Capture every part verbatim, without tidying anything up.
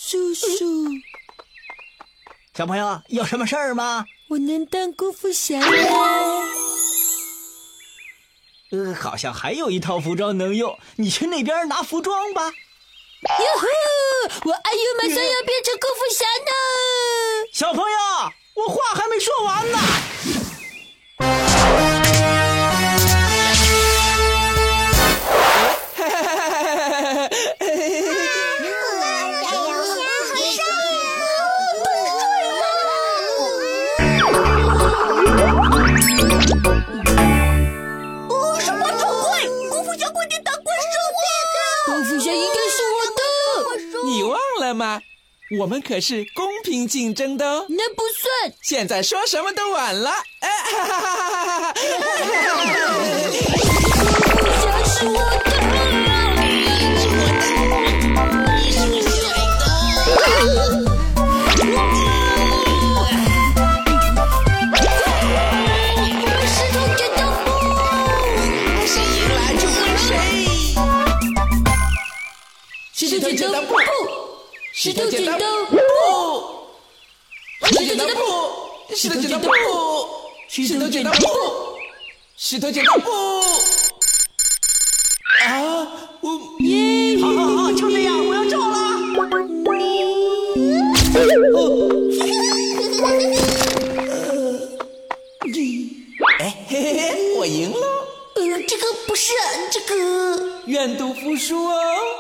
叔叔。 小朋友，有什么事儿吗？ 我能当功夫侠吗？ 呃，好像还有一套服装能用，你去那边拿服装吧。 哟呼！我哎呦，马上要变成功夫侠呢！ 小朋友，我话还没说完呢。 吗？我们可是公平竞争的哦。 那不算。 现在说什么都晚了。哎哈哈哈哈哈！ 侠是我的，是我的，你是我谁的？我们石头剪刀布， 谁赢了就问谁。 石头剪刀布。石头剪刀布， 石头剪刀布，石头剪刀布，石头剪刀布，石头剪刀布。啊！我耶！好好好，就这样，我要照了。 哎嘿嘿嘿，我赢了。 呃，这个不是这个。 愿赌服输哦。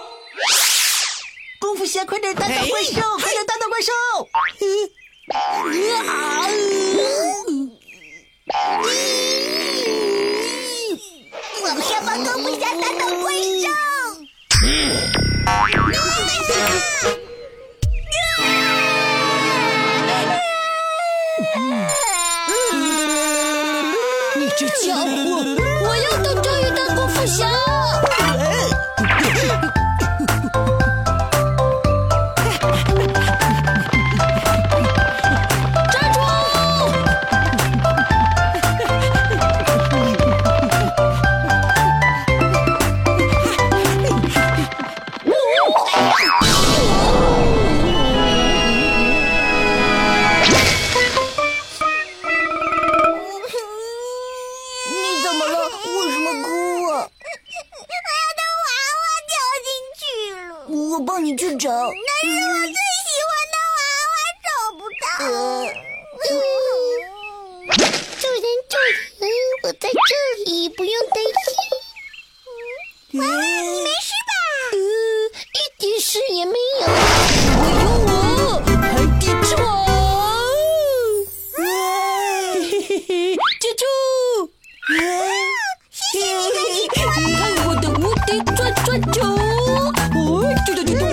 功夫侠，快点打倒怪兽！快点打倒怪兽！ 我们要帮功夫侠打倒怪兽！ 你这家伙！我要等终于当功夫侠！ 我帮你去找，但是我最喜欢的娃娃找不到。呃、主人，主人，我在这里，不用担心。娃娃，你没事吧？ 呃，一点事也没有。我有我海底之王，嘿嘿嘿，接住！ 谢谢你， 看我的无敌转转球！哦，对对对对。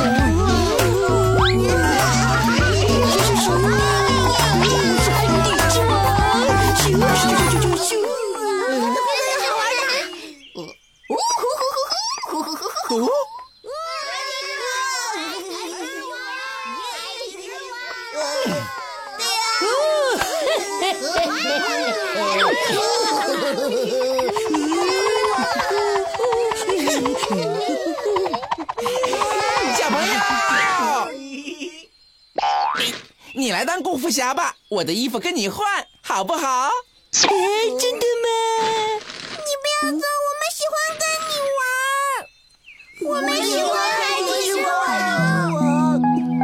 小朋友，你你来当功夫侠吧，我的衣服跟你换，好不好？ 哎，真的吗？ 你不要走，我们喜欢跟你玩。我们喜欢海底之王。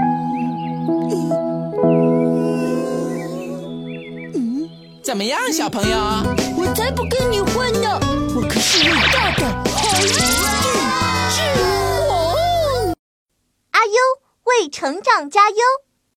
嗯， 怎么样，小朋友？ 我才不跟你混呢！我可是伟大的海底之王。 阿优为成长加油。